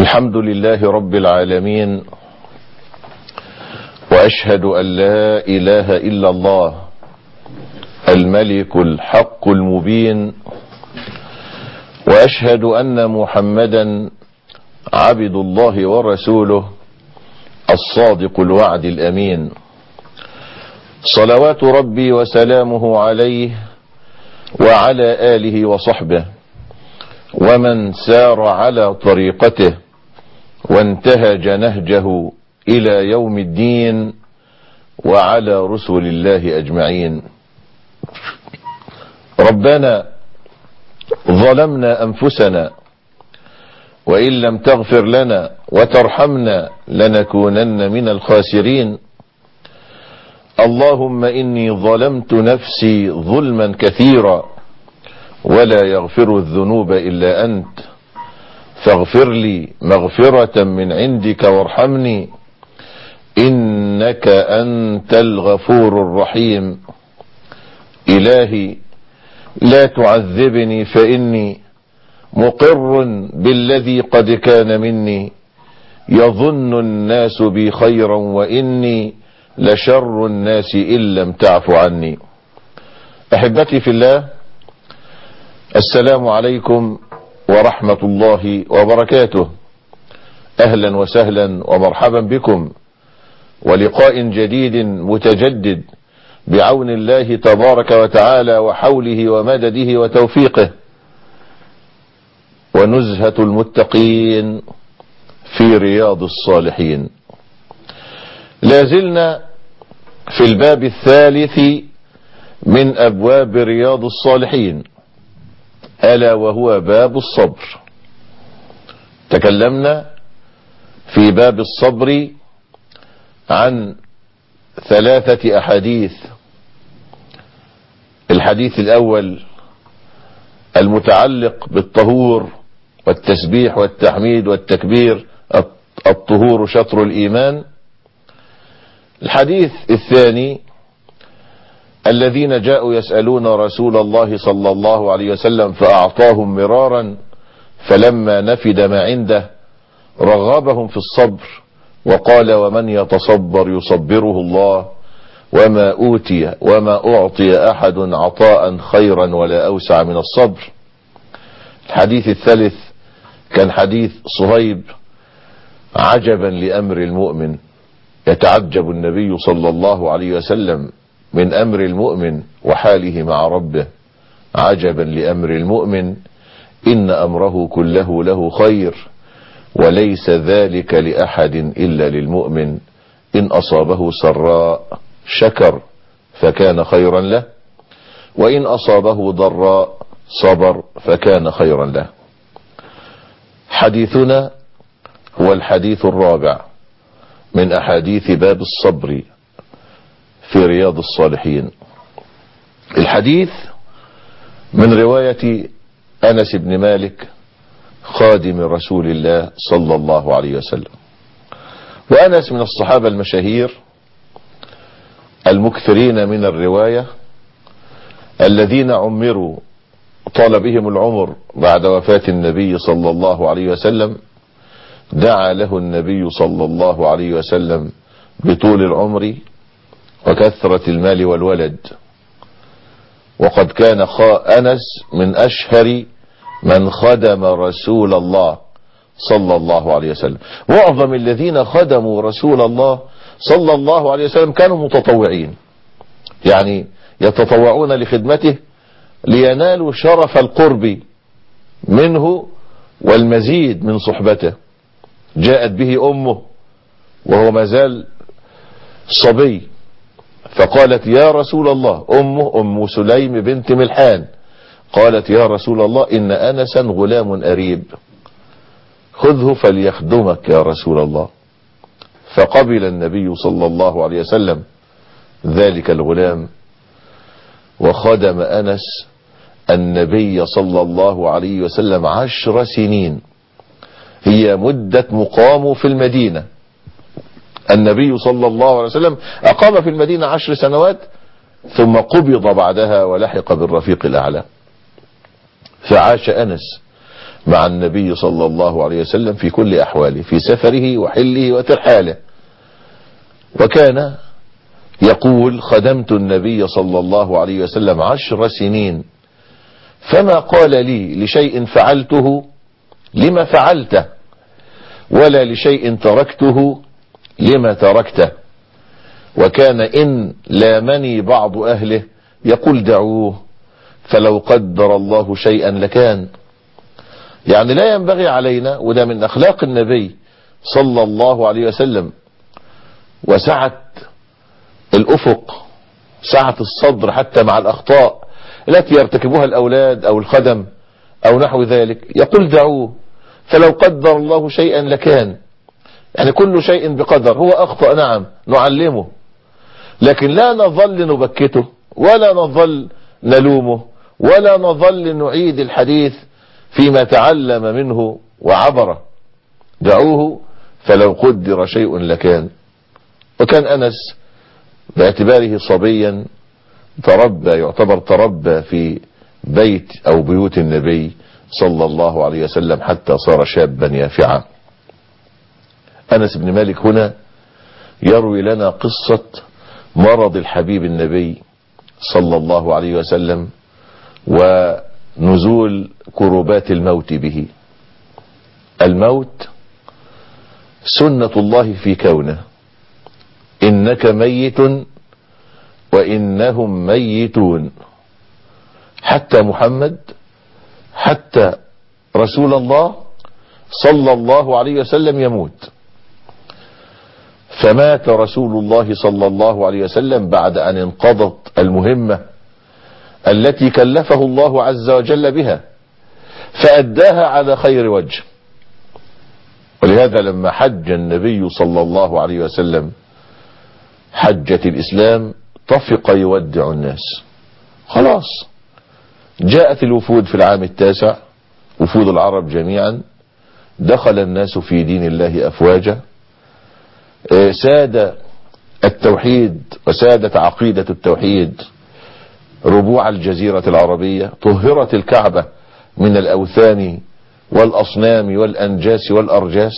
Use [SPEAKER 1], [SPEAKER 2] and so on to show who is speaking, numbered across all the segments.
[SPEAKER 1] الحمد لله رب العالمين، وأشهد أن لا إله إلا الله الملك الحق المبين، وأشهد أن محمدا عبد الله ورسوله الصادق الوعد الأمين، صلوات ربي وسلامه عليه وعلى آله وصحبه ومن سار على طريقته وانتهج نهجه إلى يوم الدين، وعلى رسل الله أجمعين. ربنا ظلمنا أنفسنا، وإن لم تغفر لنا وترحمنا لنكونن من الخاسرين. اللهم إني ظلمت نفسي ظلما كثيرا، ولا يغفر الذنوب إلا أنت، فاغفر لي مغفرة من عندك وارحمني، إنك أنت الغفور الرحيم. إلهي لا تعذبني، فإني مقر بالذي قد كان مني، يظن الناس بي خيرا وإني لشر الناس إن لم تعف عني. أحبتي في الله، السلام عليكم ورحمة الله وبركاته. أهلا وسهلا ومرحبا بكم، ولقاء جديد متجدد بعون الله تبارك وتعالى وحوله ومدده وتوفيقه، ونزهة المتقين في رياض الصالحين. لازلنا في الباب الثالث من أبواب رياض الصالحين، ألا وهو باب الصبر. تكلمنا في باب الصبر عن 3 أحاديث. الحديث الأول المتعلق بالطهور والتسبيح والتحميد والتكبير، الطهور شطر الإيمان. الحديث الثاني الذين جاءوا يسألون رسول الله صلى الله عليه وسلم فأعطاهم مرارا، فلما نفد ما عنده رغبهم في الصبر، وقال ومن يتصبر يصبره الله، وما أعطي أحد عطاء خيرا ولا أوسع من الصبر. الحديث الثالث كان حديث صهيب: عجبا لأمر المؤمن، يتعجب النبي صلى الله عليه وسلم من أمر المؤمن وحاله مع ربه. عجبا لأمر المؤمن، إن أمره كله له خير، وليس ذلك لأحد إلا للمؤمن، إن أصابه سراء شكر فكان خيرا له، وإن أصابه ضراء صبر فكان خيرا له. حديثنا هو الحديث الرابع من أحاديث باب الصبر في رياض الصالحين. الحديث من رواية أنس بن مالك خادم رسول الله صلى الله عليه وسلم. وأنس من الصحابة المشاهير المكثرين من الرواية، الذين عمروا طال بهم العمر بعد وفاة النبي صلى الله عليه وسلم. دعا له النبي صلى الله عليه وسلم بطول العمر وكثرة المال والولد، وقد كان أنس من أشهر من خدم رسول الله صلى الله عليه وسلم. معظم الذين خدموا رسول الله صلى الله عليه وسلم كانوا متطوعين، يعني يتطوعون لخدمته لينالوا شرف القرب منه والمزيد من صحبته. جاءت به أمه وهو مازال صبي، فقالت يا رسول الله، أمه أم سليم بنت ملحان، قالت يا رسول الله إن أنسا غلام أريب، خذه فليخدمك يا رسول الله. فقبل النبي صلى الله عليه وسلم ذلك الغلام، وخدم أنس النبي صلى الله عليه وسلم 10 سنين، هي مدة مقامه في المدينة. النبي صلى الله عليه وسلم أقام في المدينة 10 سنوات، ثم قبض بعدها ولحق بالرفيق الأعلى. فعاش أنس مع النبي صلى الله عليه وسلم في كل أحواله، في سفره وحله وترحاله. وكان يقول: خدمت النبي صلى الله عليه وسلم 10 سنين، فما قال لي لشيء فعلته لما فعلته، ولا لشيء تركته لما تركته. وكان إن لامني بعض أهله يقول: دعوه فلو قدر الله شيئا لكان. يعني لا ينبغي علينا، وده من أخلاق النبي صلى الله عليه وسلم، وسعة الأفق، سعة الصدر حتى مع الأخطاء التي يرتكبها الأولاد أو الخدم أو نحو ذلك، يقول: دعوه فلو قدر الله شيئا لكان. يعني كل شيء بقدر. هو أخطأ، نعم، نعلمه، لكن لا نظل نبكته ولا نظل نلومه ولا نظل نعيد الحديث فيما تعلم منه وعبره. دعوه فلو قدر شيء لكان. وكان أنس باعتباره صبيا يعتبر تربى في بيت أو بيوت النبي صلى الله عليه وسلم حتى صار شابا يافعا. أنس بن مالك هنا يروي لنا قصة مرض الحبيب النبي صلى الله عليه وسلم ونزول كربات الموت به. الموت سنة الله في كونه، إنك ميت وإنهم ميتون. حتى محمد، حتى رسول الله صلى الله عليه وسلم يموت. فمات رسول الله صلى الله عليه وسلم بعد أن انقضت المهمة التي كلفه الله عز وجل بها، فأداها على خير وجه. ولهذا لما حج النبي صلى الله عليه وسلم حجة الإسلام طفق يودع الناس. خلاص جاءت الوفود في العام 9، وفود العرب جميعا، دخل الناس في دين الله أفواجا. ساد التوحيد وسادت عقيدة التوحيد ربوع الجزيرة العربية. طهرت الكعبة من الأوثان والأصنام والأنجاس والأرجاس.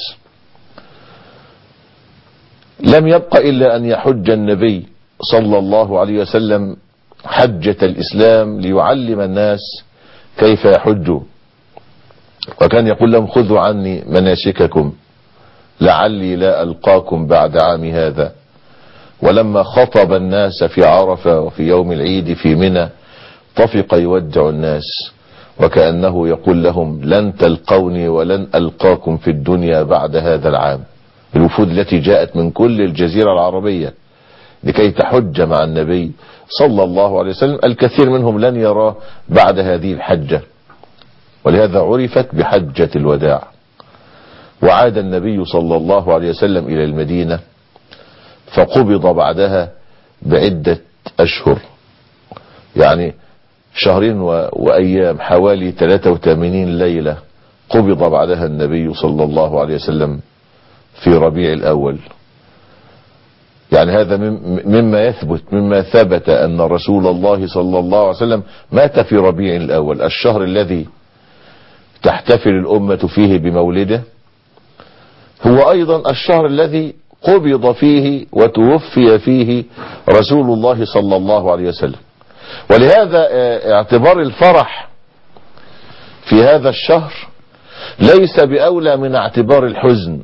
[SPEAKER 1] لم يبق إلا أن يحج النبي صلى الله عليه وسلم حجة الإسلام ليعلم الناس كيف يحجوا. وكان يقول لهم: خذوا عني مناسككم لعلي لا ألقاكم بعد عام هذا. ولما خطب الناس في عرفة وفي يوم العيد في منى طفق يودع الناس، وكأنه يقول لهم: لن تلقوني ولن ألقاكم في الدنيا بعد هذا العام. الوفود التي جاءت من كل الجزيرة العربية لكي تحج مع النبي صلى الله عليه وسلم، الكثير منهم لن يراه بعد هذه الحجة، ولهذا عرفت بحجة الوداع. وعاد النبي صلى الله عليه وسلم إلى المدينة، فقبض بعدها بعدة أشهر، يعني شهرين وأيام، حوالي 83 ليلة قبض بعدها النبي صلى الله عليه وسلم في ربيع الأول. يعني هذا مما ثبت أن رسول الله صلى الله عليه وسلم مات في ربيع الأول، الشهر الذي تحتفل الأمة فيه بمولده، هو أيضا الشهر الذي قبض فيه وتوفي فيه رسول الله صلى الله عليه وسلم. ولهذا اعتبار الفرح في هذا الشهر ليس بأولى من اعتبار الحزن.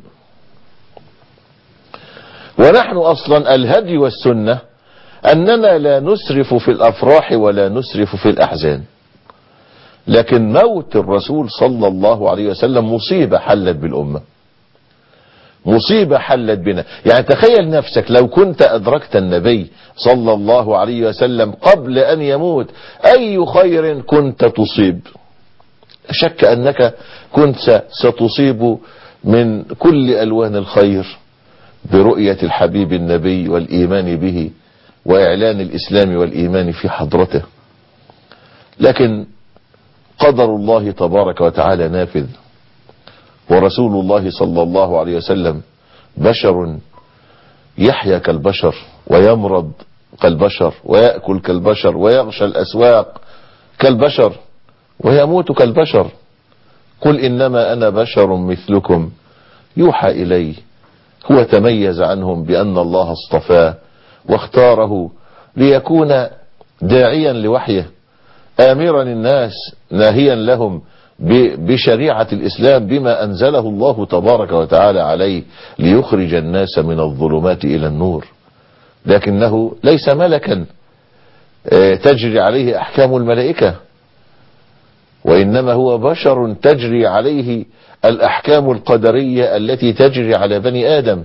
[SPEAKER 1] ونحن أصلا الهدي والسنة أننا لا نسرف في الأفراح ولا نسرف في الأحزان، لكن موت الرسول صلى الله عليه وسلم مصيبة حلت بالأمة، مصيبة حلت بنا. يعني تخيل نفسك لو كنت أدركت النبي صلى الله عليه وسلم قبل أن يموت، أي خير كنت تصيب؟ شك أنك كنت ستصيب من كل ألوان الخير برؤية الحبيب النبي والإيمان به وإعلان الإسلام والإيمان في حضرته. لكن قدر الله تبارك وتعالى نافذ، ورسول الله صلى الله عليه وسلم بشر يحيا كالبشر ويمرض كالبشر ويأكل كالبشر ويغشى الأسواق كالبشر ويموت كالبشر. قل إنما أنا بشر مثلكم يوحى إلي. هو تميز عنهم بأن الله اصطفاه واختاره ليكون داعيا لوحيه، آمرا الناس ناهيا لهم بشريعة الإسلام بما أنزله الله تبارك وتعالى عليه ليخرج الناس من الظلمات إلى النور. لكنه ليس ملكا تجري عليه أحكام الملائكة، وإنما هو بشر تجري عليه الأحكام القدرية التي تجري على بني آدم.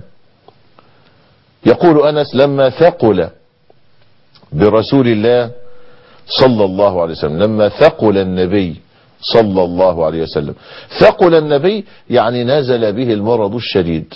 [SPEAKER 1] يقول أنس لما ثقل برسول الله صلى الله عليه وسلم، لما ثقل النبي صلى الله عليه وسلم، ثقل النبي يعني نزل به المرض الشديد،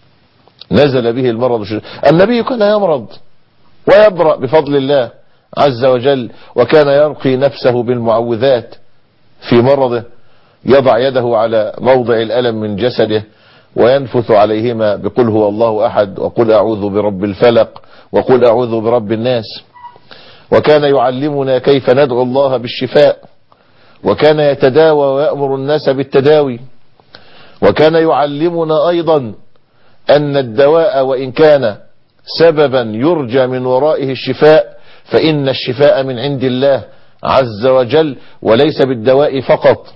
[SPEAKER 1] نزل به المرض الشديد. النبي كان يمرض ويبرأ بفضل الله عز وجل، وكان يرقي نفسه بالمعوذات في مرضه، يضع يده على موضع الألم من جسده وينفث عليهما بقل هو الله أحد وقل أعوذ برب الفلق وقل أعوذ برب الناس. وكان يعلمنا كيف ندعو الله بالشفاء، وكان يتداوى ويأمر الناس بالتداوي، وكان يعلمنا أيضا أن الدواء وإن كان سببا يرجى من ورائه الشفاء فإن الشفاء من عند الله عز وجل وليس بالدواء فقط.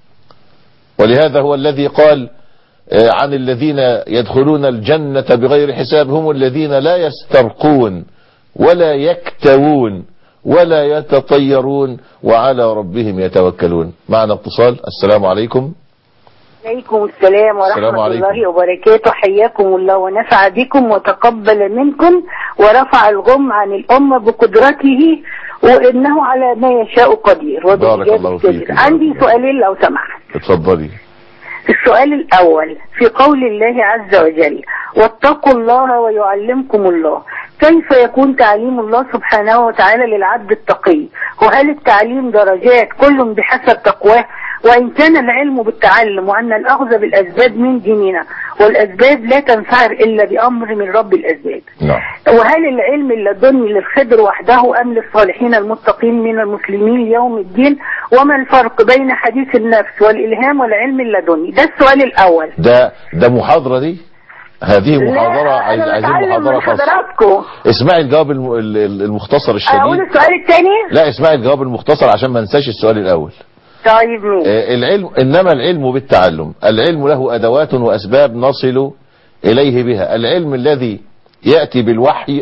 [SPEAKER 1] ولهذا هو الذي قال عن الذين يدخلون الجنة بغير حساب هم الذين لا يسترقون ولا يكتوون ولا يتطيرون وعلى ربهم يتوكلون. معنا اتصال. السلام عليكم.
[SPEAKER 2] عليكم السلام ورحمة الله وبركاته. حياكم الله ونفع بكم وتقبل منكم ورفع الغم عن الأمة بقدرته وإنه على ما يشاء قدير.
[SPEAKER 1] بارك الله فيك.
[SPEAKER 2] عندي سؤالين لو سمحت.
[SPEAKER 1] اتفضلي.
[SPEAKER 2] السؤال الأول في قول الله عز وجل واتقوا الله ويعلمكم الله، كيف يكون تعليم الله سبحانه وتعالى للعبد التقي؟ وهل التعليم درجات كل بحسب تقواه؟ وإن كان العلم بالتعلم وأن الأخذ بالأسباب من ديننا والأسباب لا تنفعر إلا بأمر من رب الأسباب.
[SPEAKER 1] نعم.
[SPEAKER 2] وهل العلم اللدني للخضر وحده أم للصالحين المتقين من المسلمين يوم الدين؟ وما الفرق بين حديث النفس والإلهام والعلم اللدني؟ ده السؤال الأول.
[SPEAKER 1] ده محاضرة دي؟ هذه محاضرة عايزين محاضرة خاصة. اسمعي الجواب المختصر الشديد.
[SPEAKER 2] أقول السؤال الثاني؟
[SPEAKER 1] لا اسمعي الجواب المختصر عشان ما ننساش السؤال الأول.
[SPEAKER 2] طيب
[SPEAKER 1] العلم إنما العلم بالتعلم، العلم له أدوات وأسباب نصل إليه بها. العلم الذي يأتي بالوحي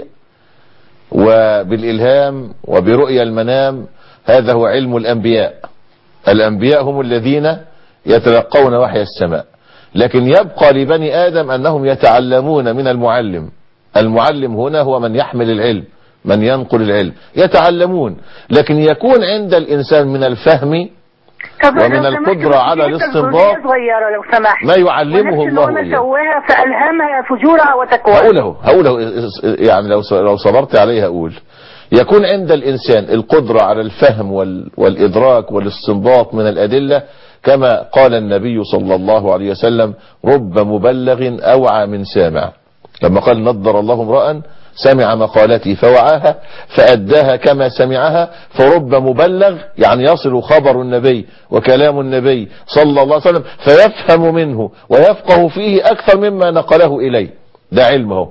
[SPEAKER 1] وبالإلهام وبرؤيا المنام هذا هو علم الأنبياء. الأنبياء هم الذين يتلقون وحي السماء، لكن يبقى لبني آدم أنهم يتعلمون من المعلم. المعلم هنا هو من يحمل العلم، من ينقل العلم، يتعلمون. لكن يكون عند الإنسان من الفهم ومن القدرة على الاستنباط ما يعلمه الله إياه.
[SPEAKER 2] فألهمها فجورها وتقواها.
[SPEAKER 1] هقوله يعني لو صبرت عليه هقول يكون عند الإنسان القدرة على الفهم والإدراك والاستنباط من الأدلة، كما قال النبي صلى الله عليه وسلم رب مبلغ أوعى من سامع، لما قال نضر الله امرأ سمع مقالتي فوعاها فأداها كما سمعها، فرب مبلغ يعني يصل خبر النبي وكلام النبي صلى الله عليه وسلم فيفهم منه ويفقه فيه أكثر مما نقله إليه. ده علمه،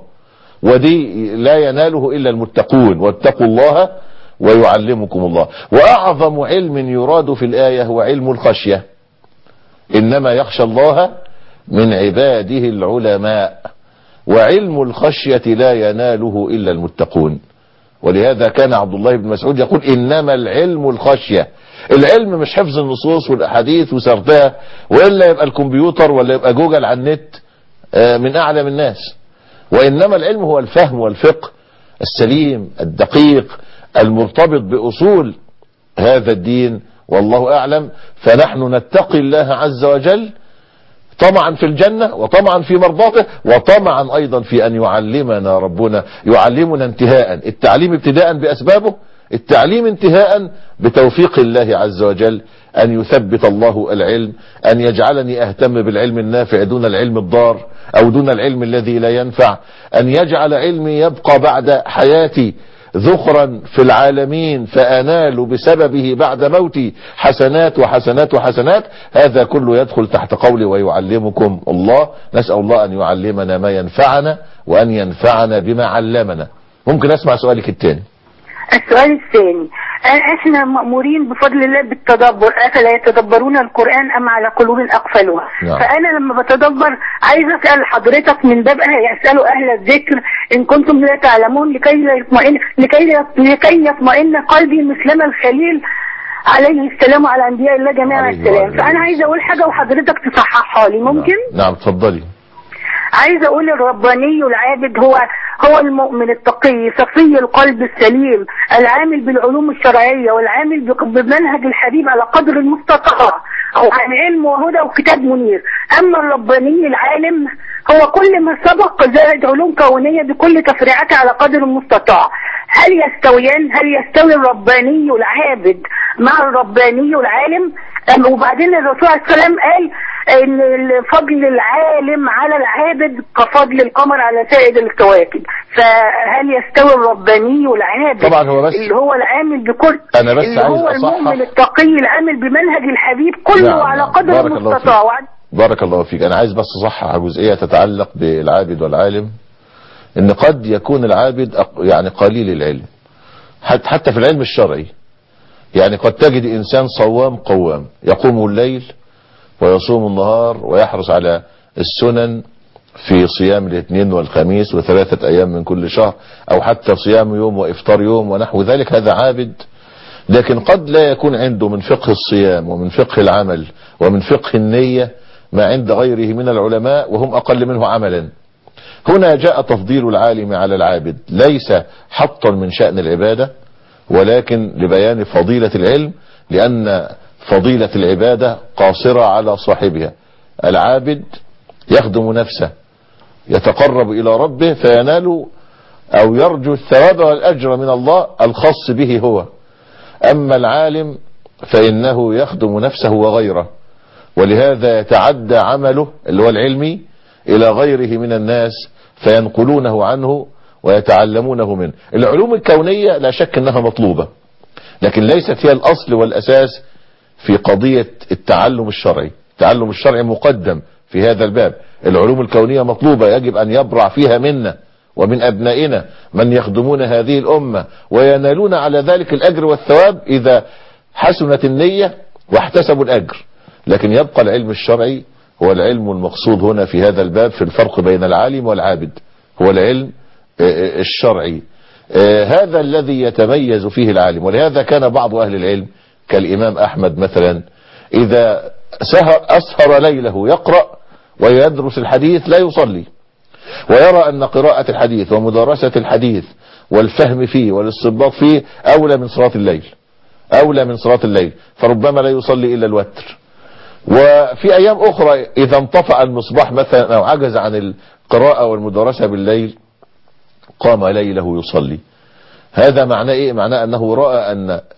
[SPEAKER 1] ودي لا يناله إلا المتقون. واتقوا الله ويعلمكم الله. وأعظم علم يراد في الآية هو علم الخشية. إنما يخشى الله من عباده العلماء، وعلم الخشية لا يناله إلا المتقون. ولهذا كان عبد الله بن مسعود يقول إنما العلم الخشية. العلم مش حفظ النصوص والأحاديث وسردها، وإلا يبقى الكمبيوتر ولا يبقى جوجل على النت من أعلم الناس. وإنما العلم هو الفهم والفقه السليم الدقيق المرتبط بأصول هذا الدين، والله أعلم. فنحن نتقي الله عز وجل طمعا في الجنة وطمعا في مرضاته وطمعا أيضا في أن يعلمنا ربنا، يعلمنا انتهاء. التعليم ابتداء بأسبابه، التعليم انتهاء بتوفيق الله عز وجل، أن يثبت الله العلم، أن يجعلني أهتم بالعلم النافع دون العلم الضار أو دون العلم الذي لا ينفع، أن يجعل علمي يبقى بعد حياتي ذخرا في العالمين فأنال بسببه بعد موتي حسنات وحسنات وحسنات، هذا كله يدخل تحت قولي ويعلمكم الله. نسأل الله أن يعلمنا ما ينفعنا وأن ينفعنا بما علمنا. ممكن أسمع سؤالك الثاني؟
[SPEAKER 2] السؤال الثاني، احنا مأمورين بفضل الله بالتدبر، افلا يتدبرون القرآن ام على قلوب اقفلوها؟
[SPEAKER 1] نعم.
[SPEAKER 2] فانا لما بتدبر عايز اسال حضرتك من باب يسالوا اهل الذكر ان كنتم لا تعلمون لكي يطمئن قلبي مثلما الخليل عليه السلام وعلى انبياء الله جميعا السلام. فانا عايز اقول حاجه وحضرتك تصححها لي، ممكن؟
[SPEAKER 1] نعم اتفضلي.
[SPEAKER 2] عايز اقول الرباني العابد هو المؤمن التقي صفي القلب السليم العامل بالعلوم الشرعية والعامل بمنهج الحبيب على قدر المستطاع او عن علم وهدى وكتاب منير. اما الرباني العالم هو كل ما سبق زائد علوم كونية بكل تفريعاتها على قدر المستطاع. هل يستويان؟ هل يستوي الرباني العابد مع الرباني العالم؟ وبعدين الرسول عليه السلام قال ان فضل العالم على العابد كفضل القمر على سائر الكواكب. فهل يستوي الرباني والعابد
[SPEAKER 1] طبعا هو بس
[SPEAKER 2] اللي هو العامل بكل
[SPEAKER 1] انا بس
[SPEAKER 2] اللي
[SPEAKER 1] عايز
[SPEAKER 2] هو المؤمن التقي العامل بمنهج الحبيب كله
[SPEAKER 1] نعم
[SPEAKER 2] على
[SPEAKER 1] نعم.
[SPEAKER 2] قدر المستطاع.
[SPEAKER 1] بارك الله فيك. انا عايز بس اصحح جزئيه تتعلق بالعابد والعالم، ان قد يكون العابد يعني قليل العلم حتى في العلم الشرعي. يعني قد تجد انسان صوام قوام يقوم الليل ويصوم النهار ويحرص على السنن في صيام الاثنين والخميس وثلاثة ايام من كل شهر، او حتى صيام يوم وافطار يوم ونحو ذلك، هذا عابد. لكن قد لا يكون عنده من فقه الصيام ومن فقه العمل ومن فقه النية ما عند غيره من العلماء وهم اقل منه عملا. هنا جاء تفضيل العالم على العابد ليس حطا من شأن العبادة، ولكن لبيان فضيلة العلم، لأن فضيلة العبادة قاصرة على صاحبها. العابد يخدم نفسه يتقرب إلى ربه فينال أو يرجو الثواب والأجر من الله الخاص به هو. أما العالم فإنه يخدم نفسه وغيره، ولهذا يتعدى عمله اللي هو العلمي إلى غيره من الناس فينقلونه عنه ويتعلمونه منه. العلوم الكونية لا شك أنها مطلوبة، لكن ليست هي الأصل والأساس في قضية التعلم الشرعي. التعلم الشرعي مقدم في هذا الباب. العلوم الكونية مطلوبة، يجب أن يبرع فيها منا ومن أبنائنا من يخدمون هذه الأمة وينالون على ذلك الأجر والثواب إذا حسنت النية واحتسبوا الأجر. لكن يبقى العلم الشرعي هو العلم المقصود هنا في هذا الباب. في الفرق بين العالم والعابد هو العلم الشرعي، هذا الذي يتميز فيه العالم. ولهذا كان بعض أهل العلم كالإمام أحمد مثلا إذا أسهر ليله يقرأ ويدرس الحديث لا يصلي، ويرى أن قراءة الحديث ومدارسة الحديث والفهم فيه والاستنباط فيه أولى من صلاة الليل، أولى من صلاة الليل، فربما لا يصلي إلا الوتر. وفي أيام أخرى إذا انطفأ المصباح مثلا أو عجز عن القراءة والمدارسة بالليل قام ليله يصلي. هذا معناه إيه؟ معناه أنه رأى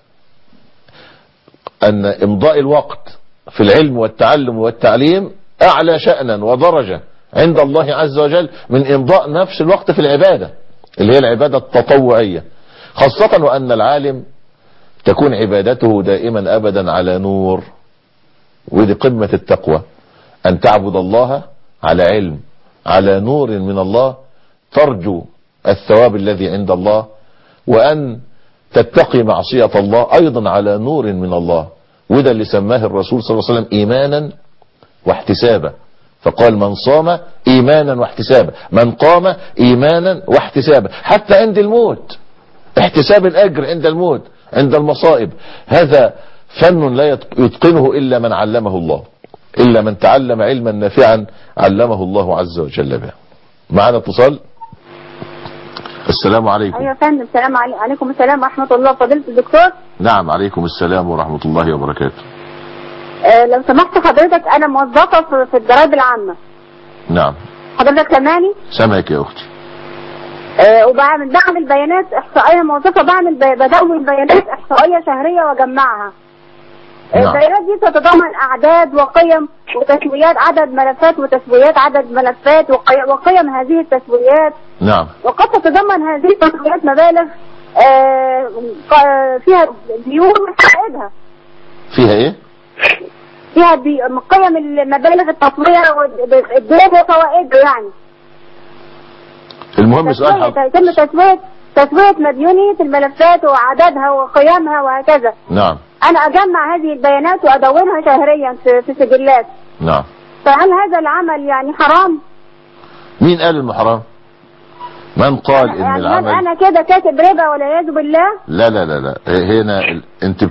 [SPEAKER 1] أن إمضاء الوقت في العلم والتعلم والتعليم أعلى شأنا ودرجة عند الله عز وجل من إمضاء نفس الوقت في العبادة اللي هي العبادة التطوعية، خاصة وأن العالم تكون عبادته دائما أبدا على نور. ودي قمة التقوى، أن تعبد الله على علم على نور من الله، ترجو الثواب الذي عند الله، وأن تتقي معصية الله أيضا على نور من الله. وده اللي سماه الرسول صلى الله عليه وسلم إيمانا واحتسابا، فقال من صام إيمانا واحتسابا، من قام إيمانا واحتسابا، حتى عند الموت احتساب الأجر عند الموت عند المصائب. هذا فن لا يتقنه إلا من علمه الله، إلا من تعلم علما نافعا علمه الله عز وجل به. معنا اتصال. السلام عليكم.
[SPEAKER 3] ايوه يا فندم. السلام عليكم. السلام ورحمه الله. فضيله الدكتور.
[SPEAKER 1] نعم عليكم السلام ورحمه الله وبركاته.
[SPEAKER 3] لو سمحت حضرتك انا موظفه في الضرائب العامه.
[SPEAKER 1] نعم.
[SPEAKER 3] حضرتك سامعني؟
[SPEAKER 1] سامعك يا اختي.
[SPEAKER 3] وبعمل بيانات احصائيه، موظفه بدون بيانات احصائيه شهريه واجمعها.
[SPEAKER 1] نعم.
[SPEAKER 3] البيانات دي تتضمن اعداد وقيم وتسويات، عدد ملفات وتسويات عدد ملفات وقيم هذه التسويات.
[SPEAKER 1] نعم.
[SPEAKER 3] وقد تتضمن هذه التسويات مبالغ فيها ديون وفوائدها.
[SPEAKER 1] فيها ايه؟
[SPEAKER 3] فيها قيم المبالغ التطوير والدين وفوائده يعني.
[SPEAKER 1] المهم سؤال
[SPEAKER 3] يتم تسوية مديونية الملفات وعددها وقيمها وهكذا.
[SPEAKER 1] نعم.
[SPEAKER 3] أنا أجمع هذه البيانات وأدونها شهريا في سجلات.
[SPEAKER 1] نعم.
[SPEAKER 3] فهل هذا العمل يعني حرام؟
[SPEAKER 1] مين قال انه حرام؟ من قال ان
[SPEAKER 3] يعني
[SPEAKER 1] العمل؟
[SPEAKER 3] انا كده كاتب ربا والعياذ بالله؟
[SPEAKER 1] لا لا لا لا، هنا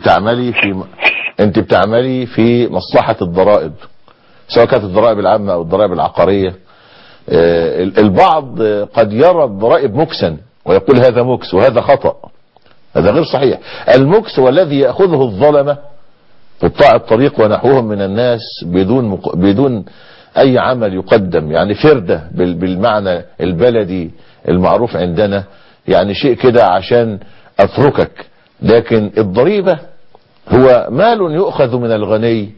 [SPEAKER 1] انت بتعملي في مصلحة الضرائب، سواء كانت الضرائب العامة او الضرائب العقارية. البعض قد يرى الضرائب مكسا ويقول هذا مكس وهذا خطأ، هذا غير صحيح. المكس هو الذي يأخذه الظلمة قطاع الطريق ونحوهم من الناس بدون اي عمل يقدم، يعني فردة بالمعنى البلدي المعروف عندنا، يعني شيء كده عشان اتركك. لكن الضريبة هو مال يؤخذ من الغني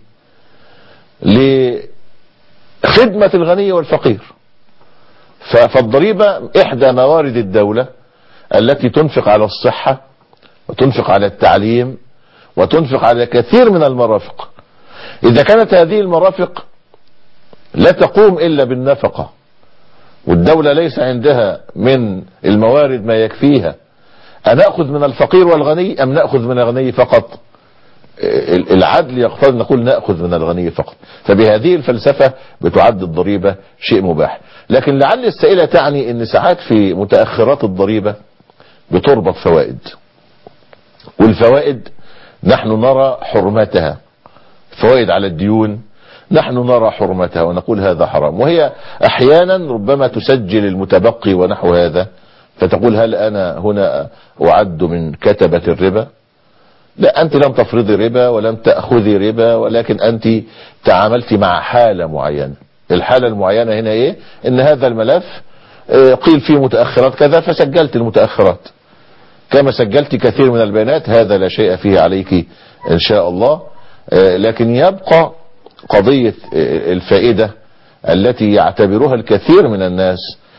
[SPEAKER 1] لخدمة الغني والفقير. فالضريبة احدى موارد الدولة التي تنفق على الصحة وتنفق على التعليم وتنفق على كثير من المرافق. اذا كانت هذه المرافق لا تقوم الا بالنفقة، والدولة ليس عندها من الموارد ما يكفيها، أنأخذ من الفقير والغني أم نأخذ من الغني فقط؟ العدل يقتضي نقول نأخذ من الغني فقط. فبهذه الفلسفة بتعد الضريبة شيء مباح. لكن لعل السائلة تعني ان ساعات في متأخرات الضريبة بتربط فوائد، والفوائد نحن نرى حرمتها، فوائد على الديون نحن نرى حرمتها ونقول هذا حرام. وهي احيانا ربما تسجل المتبقي ونحو هذا، فتقول هل انا هنا اعد من كتبة الربا؟ لا، انت لم تفرضي ربا ولم تأخذي ربا، ولكن انت تعاملت مع حالة معينة. الحالة المعينة هنا ايه؟ ان هذا الملف قيل فيه متأخرات كذا فسجلت المتأخرات، كما سجلت كثير من البيانات، هذا لا شيء فيه عليك ان شاء الله. لكن يبقى قضية الفائدة التي يعتبرها الكثير من الناس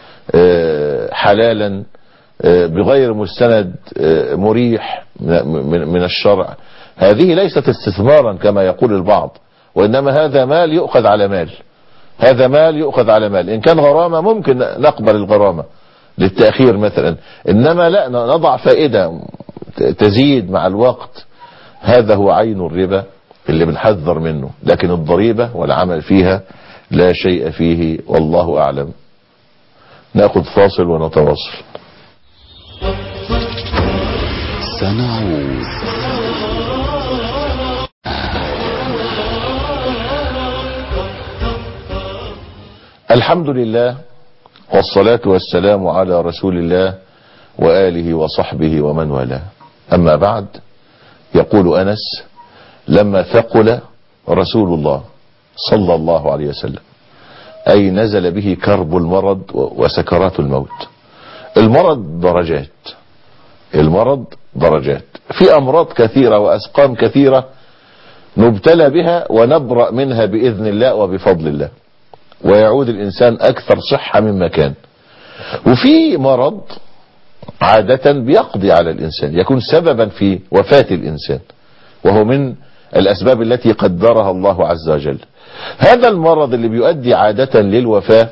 [SPEAKER 1] حلالا بغير مستند مريح من الشرع، هذه ليست استثمارا كما يقول البعض، وإنما هذا مال يؤخذ على مال، هذا مال يؤخذ على مال. إن كان غرامة ممكن نقبل الغرامة للتأخير مثلا، إنما لا نضع فائدة تزيد مع الوقت، هذا هو عين الربا اللي بنحذر منه. لكن الضريبة والعمل فيها لا شيء فيه، والله أعلم. نأخذ فاصل ونتواصل.
[SPEAKER 4] سنعود.
[SPEAKER 1] الحمد لله والصلاة والسلام على رسول الله وآله وصحبه ومن والاه. أما بعد، يقول أنس: لما ثقل رسول الله صلى الله عليه وسلم، أي نزل به كرب المرض وسكرات الموت. المرض درجات، المرض درجات، في أمراض كثيرة وأسقام كثيرة نبتلى بها ونبرأ منها بإذن الله وبفضل الله، ويعود الإنسان أكثر صحة مما كان. وفي مرض عادة بيقضي على الإنسان، يكون سببا في وفاة الإنسان، وهو من الأسباب التي قدرها الله عز وجل. هذا المرض اللي بيؤدي عادة للوفاة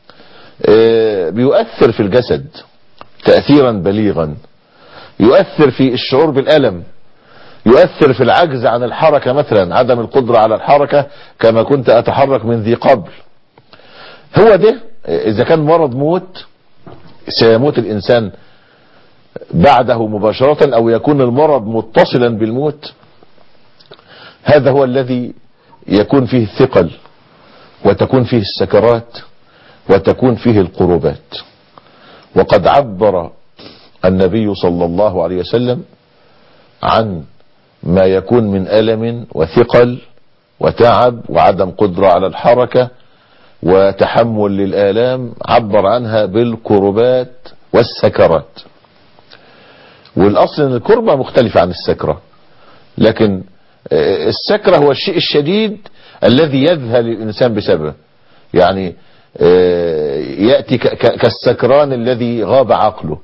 [SPEAKER 1] بيؤثر في الجسد تأثيرا بليغا، يؤثر في الشعور بالألم، يؤثر في العجز عن الحركة مثلا، عدم القدرة على الحركة كما كنت أتحرك من ذي قبل. هو ده إذا كان مرض موت سيموت الإنسان بعده مباشرة، أو يكون المرض متصلا بالموت، هذا هو الذي يكون فيه الثقل وتكون فيه السكرات وتكون فيه القربات. وقد عبر النبي صلى الله عليه وسلم عن ما يكون من ألم وثقل وتعب وعدم قدرة على الحركة وتحمل للآلام، عبر عنها بالكربات والسكرات. والأصل أن الكربة مختلفة عن السكرة، لكن السكرة هو الشيء الشديد الذي يذهل الإنسان بسببه، يعني يأتي كالسكران الذي غاب عقله،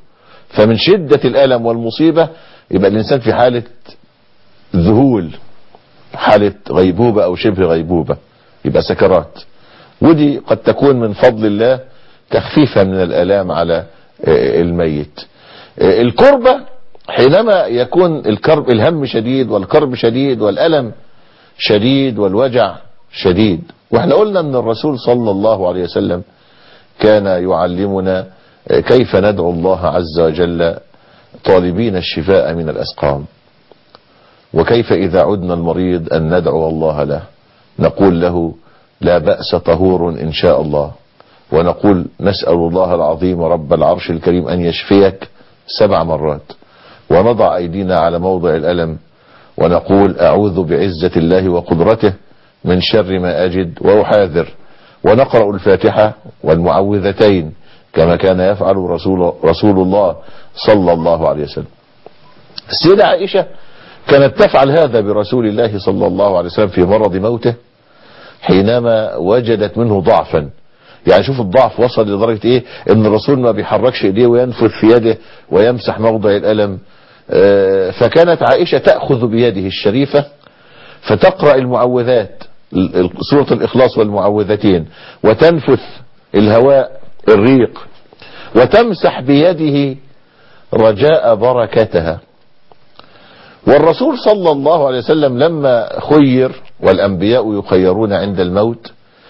[SPEAKER 1] فمن شدة الألم والمصيبة يبقى الإنسان في حالة ذهول، حالة غيبوبة أو شبه غيبوبة، يبقى سكرات. ودي قد تكون من فضل الله تخفيفا من الآلام على الميت. الكربة حينما يكون الهم شديد والكرب شديد والألم شديد والوجع شديد. واحنا قلنا ان الرسول صلى الله عليه وسلم كان يعلمنا كيف ندعو الله عز وجل طالبين الشفاء من الأسقام، وكيف إذا عدنا المريض أن ندعو الله له، نقول له لا بأس طهور إن شاء الله، ونقول نسأل الله العظيم رب العرش الكريم أن يشفيك 7 مرات، ونضع أيدينا على موضع الألم ونقول أعوذ بعزة الله وقدرته من شر ما أجد وأحاذر، ونقرأ الفاتحة والمعوذتين كما كان يفعل رسول الله صلى الله عليه وسلم. السيدة عائشة كانت تفعل هذا برسول الله صلى الله عليه وسلم في مرض موته حينما وجدت منه ضعفا. يعني شوف الضعف وصل لدرجة ايه، ان الرسول ما بيحركش ايديه وينفذ في يده ويمسح موضع الألم. فكانت عائشة تأخذ بيده الشريفة فتقرأ المعوذات، سورة الإخلاص والمعوذتين، وتنفث الهواء الريق وتمسح بيده رجاء بركتها. والرسول صلى الله عليه وسلم لما خير، والأنبياء يخيرون عند الموت،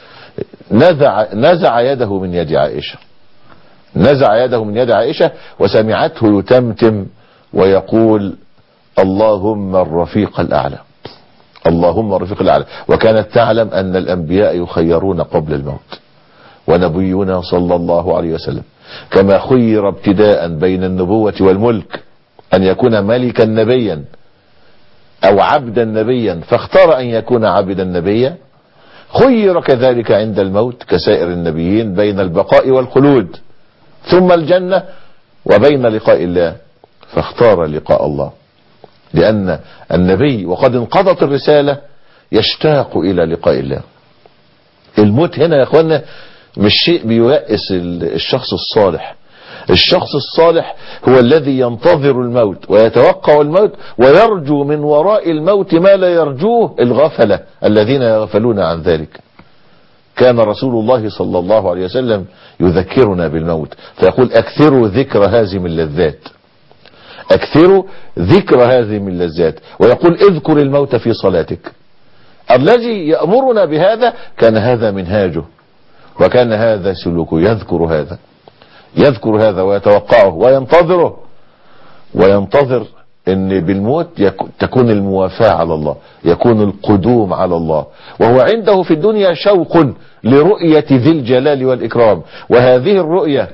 [SPEAKER 1] نزع يده من يد عائشة، نزع يده من يد عائشة وسمعته يتمتم ويقول اللهم الرفيق الأعلى، اللهم الرفيق الأعلى. وكانت تعلم أن الأنبياء يخيرون قبل الموت، ونبينا صلى الله عليه وسلم كما خير ابتداء بين النبوة والملك أن يكون ملكا نبيا أو عبدا نبيا فاختار أن يكون عبدا نبيا، خير كذلك عند الموت كسائر النبيين بين البقاء والخلود ثم الجنة وبين لقاء الله، فاختار لقاء الله، لأن النبي وقد انقضت الرسالة يشتاق إلى لقاء الله. الموت هنا يا أخوانا مش شيء بييأس الشخص الصالح. الشخص الصالح هو الذي ينتظر الموت ويتوقع الموت ويرجو من وراء الموت ما لا يرجوه الغفلة الذين يغفلون عن ذلك. كان رسول الله صلى الله عليه وسلم يذكرنا بالموت فيقول أكثروا ذكر هازم اللذات، أكثروا ذكر هازم اللذات، ويقول اذكر الموت في صلاتك. الذي يأمرنا بهذا كان هذا منهاجه وكان هذا سلوكه، يذكر هذا ويتوقعه وينتظره، وينتظر ان بالموت تكون الموافاة على الله، يكون القدوم على الله، وهو عنده في الدنيا شوق لرؤية ذي الجلال والإكرام. وهذه الرؤية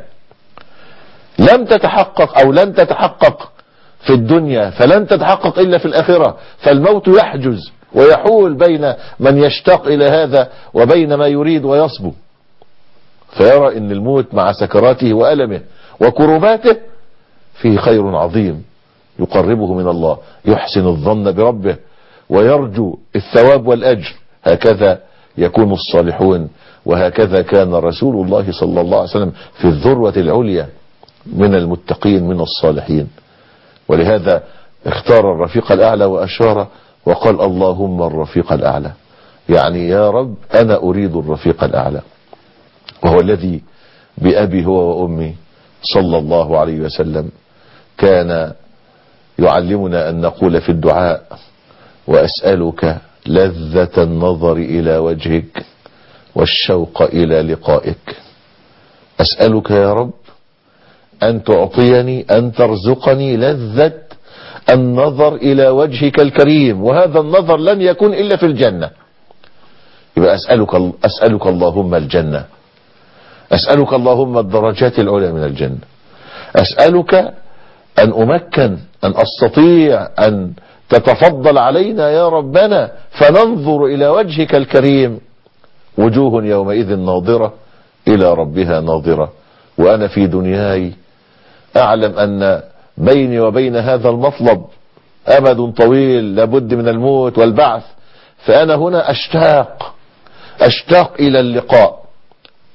[SPEAKER 1] لم تتحقق أو لن تتحقق في الدنيا فلن تتحقق إلا في الآخرة، فالموت يحجز ويحول بين من يشتاق إلى هذا وبين ما يريد ويصبو، فيرى ان الموت مع سكراته وألمه وكرباته فيه خير عظيم يقربه من الله، يحسن الظن بربه ويرجو الثواب والأجر. هكذا يكون الصالحون، وهكذا كان رسول الله صلى الله عليه وسلم في الذروة العليا من المتقين من الصالحين. ولهذا اختار الرفيق الأعلى وأشار وقال اللهم الرفيق الأعلى، يعني يا رب أنا أريد الرفيق الأعلى، وهو الذي بأبي هو وأمي صلى الله عليه وسلم كان يعلمنا أن نقول في الدعاء وأسألك لذة النظر إلى وجهك والشوق إلى لقائك. أسألك يا رب أن تعطيني، أن ترزقني لذة النظر إلى وجهك الكريم، وهذا النظر لن يكون إلا في الجنة. يبقى أسألك اللهم الجنة، أسألك اللهم الدرجات العلى من الجنة، أسألك أن أمكن، أن أستطيع أن تتفضل علينا يا ربنا فننظر إلى وجهك الكريم، وجوه يومئذ ناظرة إلى ربها ناظرة. وأنا في دنياي أعلم أن بيني وبين هذا المطلب أمد طويل، لابد من الموت والبعث، فأنا هنا أشتاق إلى اللقاء.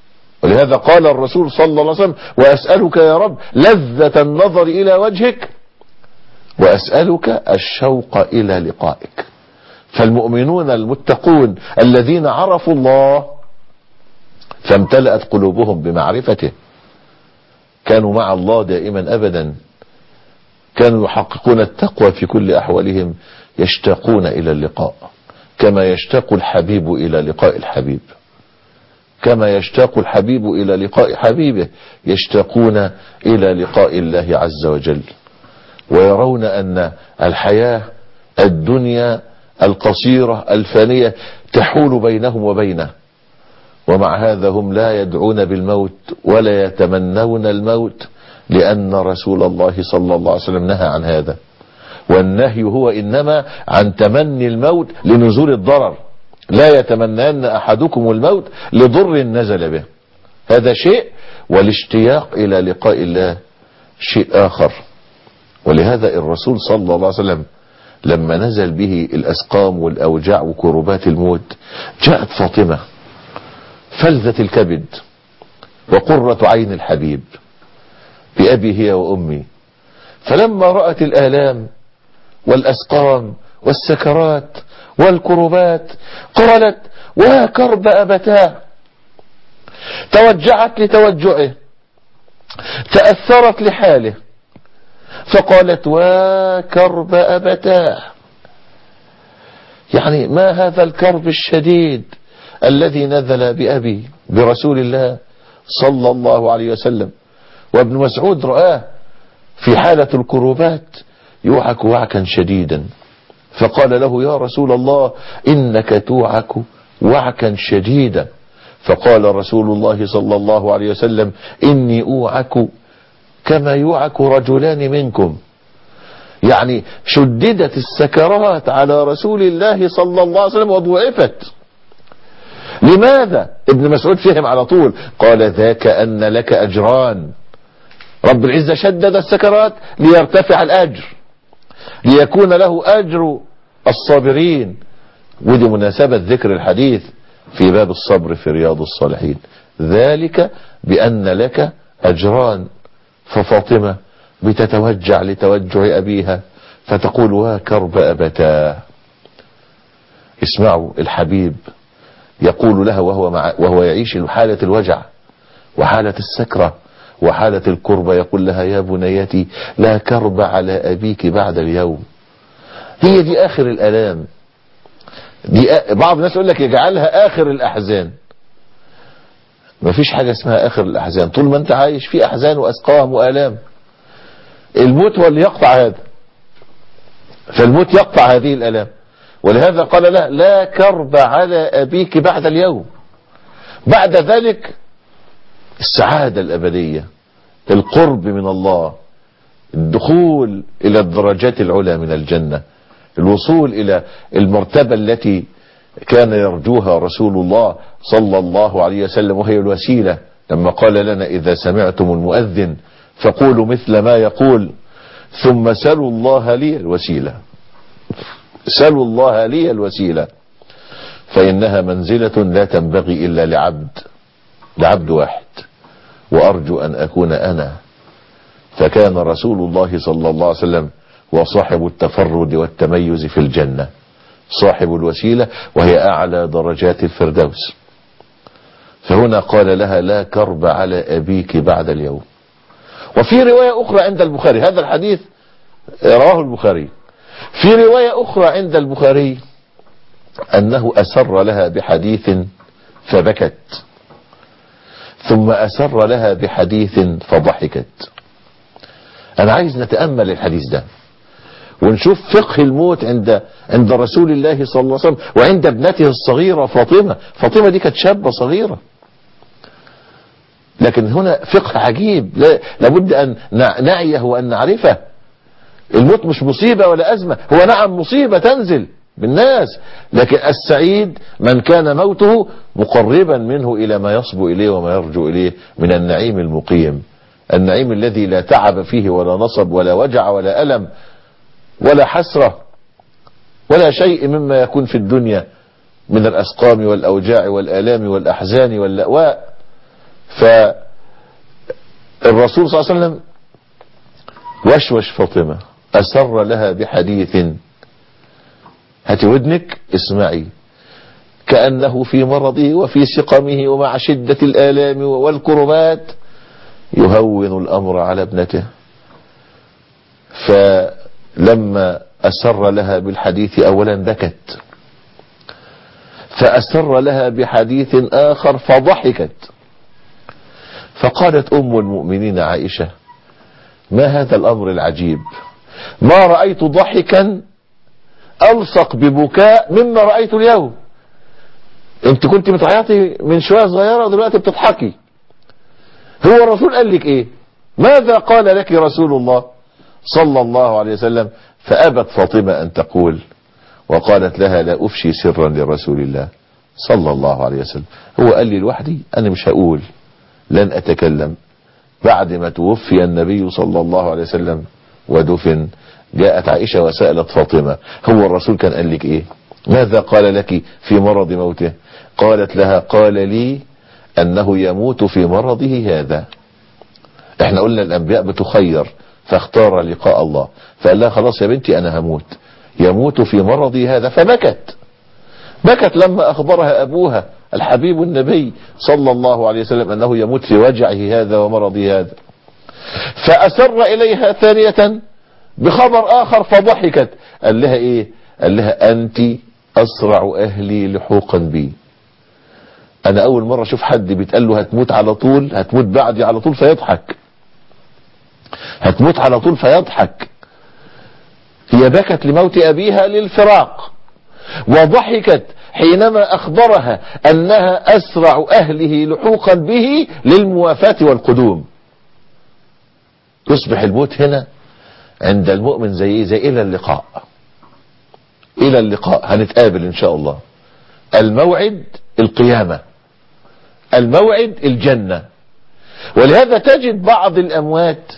[SPEAKER 1] ولهذا قال الرسول صلى الله عليه وسلم: وأسألك يا رب لذة النظر إلى وجهك، وأسألك الشوق إلى لقائك. فالمؤمنون المتقون الذين عرفوا الله فامتلأت قلوبهم بمعرفته كانوا مع الله دائما أبدا، كانوا يحققون التقوى في كل أحوالهم، يشتاقون إلى اللقاء كما يشتاق الحبيب إلى لقاء الحبيب، كما يشتاق الحبيب إلى لقاء حبيبه، يشتاقون إلى لقاء الله عز وجل، ويرون أن الحياة الدنيا القصيرة الفانية تحول بينهم وبينه، ومع هذا هم لا يدعون بالموت ولا يتمنون الموت، لأن رسول الله صلى الله عليه وسلم نهى عن هذا. والنهي هو إنما عن تمني الموت لنزول الضرر، لا يتمنين أحدكم الموت لضر نزل به، هذا شيء، والاشتياق إلى لقاء الله شيء آخر. ولهذا الرسول صلى الله عليه وسلم لما نزل به الأسقام والأوجاع وكربات الموت، جاءت فاطمة فلذة الكبد وقرة عين الحبيب بأبي هي وأمي، فلما رأت الآلام والأسقام والسكرات والكربات قالت: وكرب أبتاه. توجعت لتوجعه، تأثرت لحاله، فقالت: وكرب أبتاه. يعني ما هذا الكرب الشديد الذي نزل بأبي برسول الله صلى الله عليه وسلم. وابن مسعود رآه في حالة الكروبات يوعك وعكا شديدا، فقال له: يا رسول الله إنك توعك وعكا شديدا. فقال رسول الله صلى الله عليه وسلم: إني أوعك كما يوعك رجلان منكم. يعني شددت السكرات على رسول الله صلى الله عليه وسلم وضعفت. لماذا؟ ابن مسعود فهم على طول، قال: ذاك أن لك أجران. رب العزة شدد السكرات ليرتفع الأجر، ليكون له أجر الصابرين. ودي مناسبة ذكر الحديث في باب الصبر في رياض الصالحين، ذلك بأن لك أجران. ففاطمة بتتوجع لتوجع أبيها فتقول: وكرب أبتاه. اسمعوا الحبيب يقول لها وهو يعيش حالة الوجع وحالة السكرة وحالة الكربة، يقول لها: يا بنيتي لا كرب على أبيك بعد اليوم. هي دي آخر الآلام، دي بعض الناس يقول لك يجعلها آخر الأحزان. ما فيش حاجة اسمها آخر الأحزان، طول ما أنت عايش في أحزان وأسقام وآلام. الموت هو اللي يقطع هذا، فالموت يقطع هذه الآلام. ولهذا قال لا: لا كرب على أبيك بعد اليوم. بعد ذلك السعادة الأبدية، القرب من الله، الدخول إلى الدرجات العلى من الجنة، الوصول إلى المرتبة التي كان يرجوها رسول الله صلى الله عليه وسلم، وهي الوسيلة. لما قال لنا: إذا سمعتم المؤذن فقولوا مثل ما يقول ثم سلوا الله لي الوسيلة. سلوا الله لي الوسيلة، فإنها منزلة لا تنبغي إلا لعبد واحد، وأرجو أن أكون أنا. فكان رسول الله صلى الله عليه وسلم وصاحب التفرد والتميز في الجنة، صاحب الوسيلة وهي أعلى درجات الفردوس. فهنا قال لها: لا كرب على أبيك بعد اليوم. وفي رواية أخرى عند البخاري، هذا الحديث رواه البخاري، في رواية أخرى عند البخاري أنه أسر لها بحديث فبكت، ثم أسر لها بحديث فضحكت. أنا عايز نتأمل الحديث ده ونشوف فقه الموت عند رسول الله صلى الله عليه وسلم وعند ابنته الصغيرة فاطمة. فاطمة دي كانت شابة صغيرة، لكن هنا فقه عجيب لابد أن نعيه وأن نعرفه. الموت مش مصيبة ولا أزمة، هو نعم مصيبة تنزل بالناس، لكن السعيد من كان موته مقربا منه إلى ما يصبو إليه وما يرجو إليه من النعيم المقيم، النعيم الذي لا تعب فيه ولا نصب ولا وجع ولا ألم ولا حسرة ولا شيء مما يكون في الدنيا من الأسقام والأوجاع والآلام والأحزان واللأواء. فالرسول صلى الله عليه وسلم وشوش فاطمة، أسر لها بحديث، هاتي ودنك اسمعي، كأنه في مرضه وفي سقمه ومع شدة الآلام والكربات يهون الأمر على ابنته. فلما أسر لها بالحديث أولا بكت، فأسر لها بحديث آخر فضحكت، فقالت أم المؤمنين عائشة: ما هذا الأمر العجيب، ما رأيت ضحكا ألصق ببكاء مما رأيت اليوم. انت كنت بتعيطي من شوية صغيرة ودلوقتي بتضحكي. هو الرسول قال لك ايه؟ ماذا قال لك رسول الله صلى الله عليه وسلم؟ فأبت فاطمة أن تقول، وقالت لها: لا أفشي سرا لرسول الله صلى الله عليه وسلم. هو قال لي لوحدي، أنا مش هقول، لن أتكلم. بعد ما توفي النبي صلى الله عليه وسلم ودفن، جاءت عائشة وسألت فاطمة: هو الرسول كان قال لك ايه؟ ماذا قال لك في مرض موته؟ قالت لها: قال لي أنه يموت في مرضه هذا. احنا قلنا الأنبياء بتخير، فاختار لقاء الله، فقال لها: خلاص يا بنتي أنا هموت، يموت في مرضه هذا. فبكت، بكت لما أخبرها أبوها الحبيب النبي صلى الله عليه وسلم أنه يموت في وجعه هذا ومرضه هذا. فأسر إليها ثانية بخبر آخر فضحكت. قال لها إيه؟ قال لها: أنت أسرع أهلي لحوقا بي. أنا أول مرة أشوف حد بيتقال له هتموت على طول، هتموت بعدي على طول، فيضحك. هتموت على طول فيضحك. هي بكت لموت أبيها للفراق، وضحكت حينما أخبرها أنها أسرع أهله لحوقا به للموافاة والقدوم. يصبح الموت هنا عند المؤمن زي إلى اللقاء، إلى اللقاء، هنتقابل إن شاء الله. الموعد القيامة، الموعد الجنة. ولهذا تجد بعض الأموات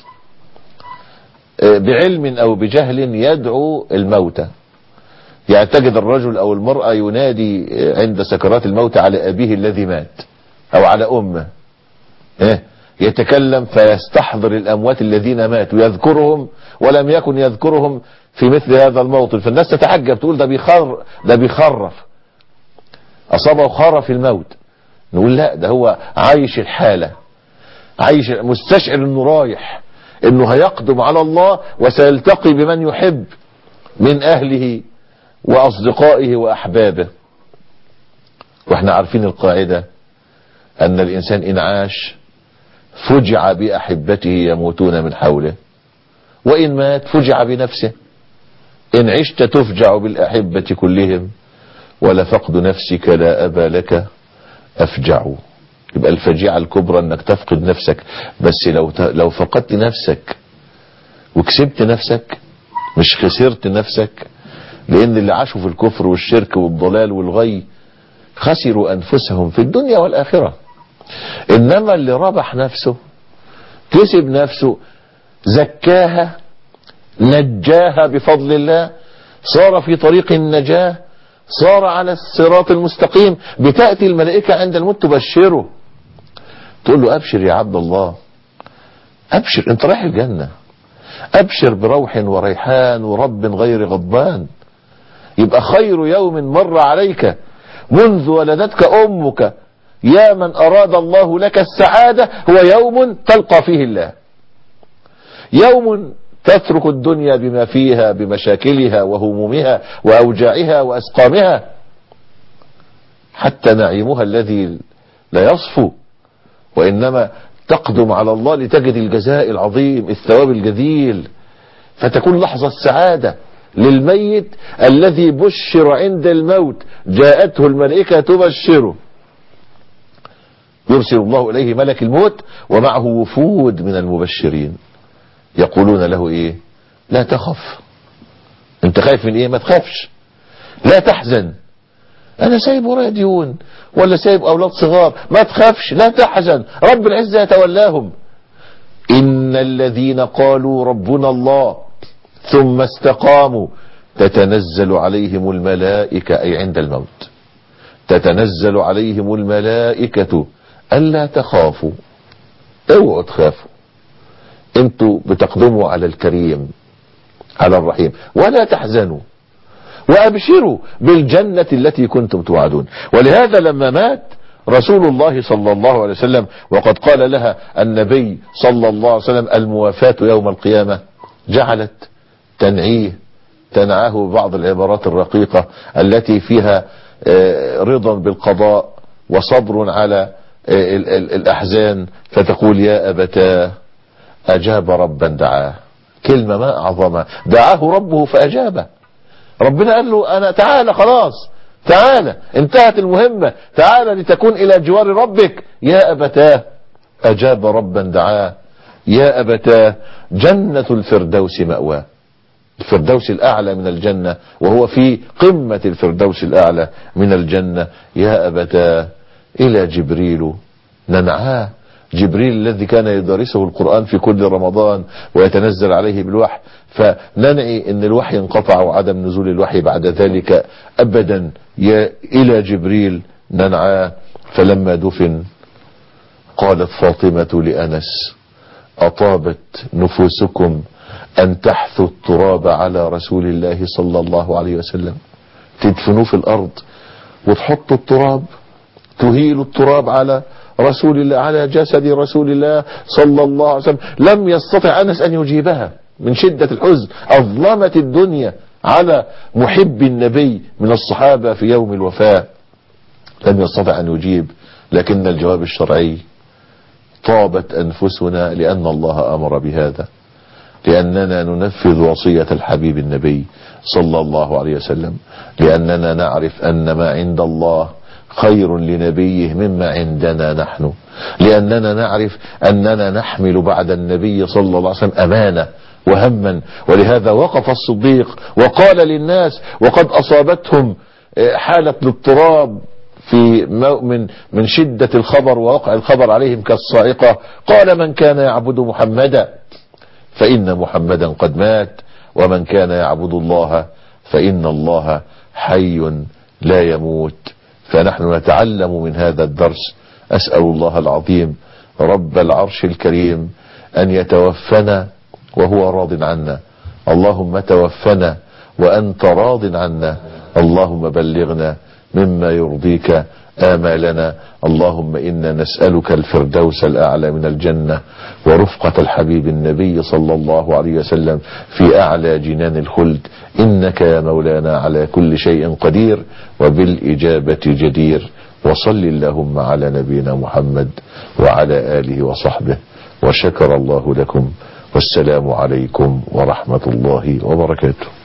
[SPEAKER 1] بعلم أو بجهل يدعو الموتى. يعني تجد الرجل أو المرأة ينادي عند سكرات الموت على أبيه الذي مات أو على أمه، يتكلم فيستحضر الأموات الذين ماتوا، يذكرهم ولم يكن يذكرهم في مثل هذا الموطن. فالناس تتعجب، تقول ده بيخرف، أصابه خرف الموت. نقول لا، ده هو عايش الحالة، عايش مستشعر انه رايح، انه هيقدم على الله وسيلتقي بمن يحب من اهله واصدقائه واحبابه. واحنا عارفين القاعدة ان الانسان ان عاش فجع باحبته يموتون من حوله، وان مات فجع بنفسه. ان عشت تفجع بالاحبة كلهم، ولفقد نفسك لا ابا لك افجع. يبقى الفجيعة الكبرى انك تفقد نفسك. بس لو فقدت نفسك وكسبت نفسك، مش خسرت نفسك. لان اللي عاشوا في الكفر والشرك والضلال والغي خسروا انفسهم في الدنيا والاخرة. انما اللي ربح نفسه، كسب نفسه، زكاها، نجاها بفضل الله، صار في طريق النجاة، صار على الصراط المستقيم. بتأتي الملائكة عند الموت تبشره، تقول له: أبشر يا عبد الله، أبشر، أنت رايح الجنة، أبشر بروح وريحان ورب غير غضبان. يبقى خير يوم مر عليك منذ ولدتك أمك يا من أراد الله لك السعادة هو يوم تلقى فيه الله، يوم تترك الدنيا بما فيها بمشاكلها وهمومها وأوجاعها وأسقامها، حتى نعيمها الذي لا يصفو، وإنما تقدم على الله لتجد الجزاء العظيم، الثواب الجزيل، فتكون لحظة سعادة للميت الذي بشر عند الموت، جاءته الملائكة تبشره، يرسل الله إليه ملك الموت ومعه وفود من المبشرين يقولون له إيه؟ لا تخف. انت خايف من إيه؟ ما تخافش، لا تحزن، أنا سايب ورايا ديون ولا سايب أولاد صغار، ما تخافش، لا تحزن، رب العزة يتولاهم. إن الذين قالوا ربنا الله ثم استقاموا تتنزل عليهم الملائكة، أي عند الموت تتنزل عليهم الملائكة ألا تخافوا، اوعوا تخافوا، انتوا بتقدموا على الكريم على الرحيم، ولا تحزنوا وأبشروا بالجنة التي كنتم توعدون. ولهذا لما مات رسول الله صلى الله عليه وسلم وقد قال لها النبي صلى الله عليه وسلم الموافاة يوم القيامة، جعلت تنعاه ببعض العبارات الرقيقة التي فيها رضا بالقضاء وصبر على الأحزان، فتقول يا أبتاه أجاب ربا دعاه. كلمة ما أعظمها، دعاه ربه فأجابه. ربنا قال له أنا تعالى خلاص، تعالى انتهت المهمة، تعالى لتكون إلى جوار ربك. يا أبتاه أجاب ربا دعاه، يا أبتاه جنة الفردوس مأواه. الفردوس الأعلى من الجنة، وهو في قمة الفردوس الأعلى من الجنة. يا أبتاه إلى جبريل ننعاه. جبريل الذي كان يدرسه القرآن في كل رمضان ويتنزل عليه بالوحي، فننعي ان الوحي انقطع وعدم نزول الوحي بعد ذلك ابدا. الى جبريل ننعاه. فلما دفن قالت فاطمة لأنس أطابت نفوسكم أن تحثوا التراب على رسول الله صلى الله عليه وسلم، تدفنوه في الأرض وتحطوا التراب، تهيلوا التراب على رسول الله، على جسد رسول الله صلى الله عليه وسلم. لم يستطع أنس أن يجيبها من شدة الحزن. أظلمت الدنيا على محب النبي من الصحابة في يوم الوفاة، لم يستطع أن يجيب. لكن الجواب الشرعي طابت أنفسنا لأن الله أمر بهذا، لأننا ننفذ وصية الحبيب النبي صلى الله عليه وسلم، لأننا نعرف أن ما عند الله خير لنبيه مما عندنا نحن، لأننا نعرف أننا نحمل بعد النبي صلى الله عليه وسلم أمانة وهما. ولهذا وقف الصديق وقال للناس وقد أصابتهم حالة الاضطراب في من شدة الخبر ووقع الخبر عليهم كالصاعقة، قال من كان يعبد محمدا فإن محمدا قد مات، ومن كان يعبد الله فإن الله حي لا يموت. فنحن نتعلم من هذا الدرس. أسأل الله العظيم رب العرش الكريم أن يتوفنا وهو راض عنا. اللهم توفنا وأنت راض عنا. اللهم بلغنا مما يرضيك آمالنا. اللهم إنا نسألك الفردوس الأعلى من الجنة ورفقة الحبيب النبي صلى الله عليه وسلم في أعلى جنان الخلد، إنك يا مولانا على كل شيء قدير وبالإجابة جدير. وصل اللهم على نبينا محمد وعلى آله وصحبه، وشكر الله لكم، والسلام عليكم ورحمة الله وبركاته.